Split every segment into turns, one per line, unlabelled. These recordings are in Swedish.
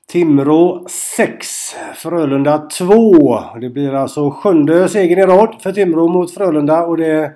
Timrå 6, Frölunda 2. Det blir alltså 7:e segern i rad för Timrå mot Frölunda. Och det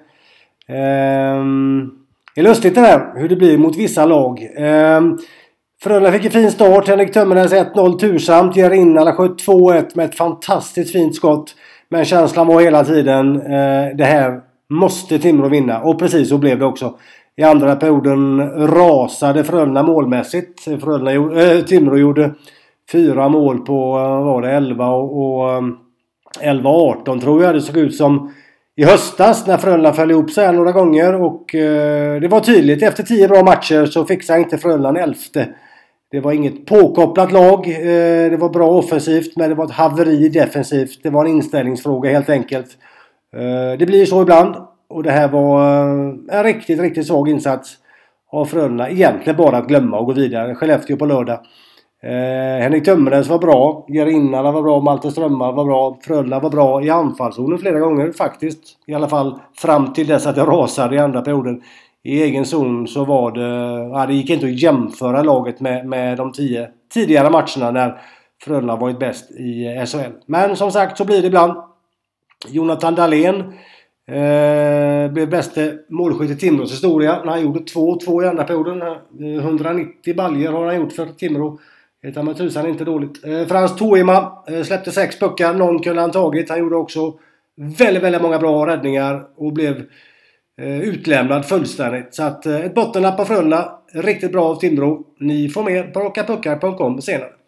är lustigt det där, hur det blir mot vissa lag. Frölunda fick en fin start. Henrik Tömmernes 1-0 tursamt. Ger in alla sköt 2-1 med ett fantastiskt fint skott. Men känslan var hela tiden, det här måste Timrå vinna. Och precis så blev det också. I andra perioden rasade Frölunda målmässigt. Timrå gjorde 4 mål på var det 11 och 11-18 tror jag. Det såg ut som i höstas när Frölunda föll ihop sig några gånger. Och det var tydligt. Efter 10 bra matcher så fixade inte Frölunda 11:e. Det var inget påkopplat lag. Det var bra offensivt, men det var ett haveri defensivt. Det var en inställningsfråga helt enkelt. Det blir så ibland. Och det här var en riktigt svag insats av Frölunda. Egentligen bara att glömma och gå vidare. Skellefteå på lördag. Henrik Tömmernes var bra. Gerinnarna var bra. Malte Strömmar var bra. Frölunda var bra i anfallszonen flera gånger faktiskt. I alla fall fram till dess att det rasade i andra perioden. I egen zon så var det... det gick inte att jämföra laget med de 10 tidigare matcherna när Frölunda varit bäst i SHL. Men som sagt så blir det ibland. Jonathan Dahlén blev bästa målskytt i Timrås historia. Han gjorde 2-2 i andra perioden. 190 baljer har han gjort för Timrå. Det är med tusan inte dåligt. Frans Toima släppte 6 puckar. Någon kunde han tagit. Han gjorde också väldigt många bra räddningar och blev utlämnad fullständigt. Så att ett bottenlapp på Frölunda. Riktigt bra av Timrå. Ni får mer på rockapuckar.com senare.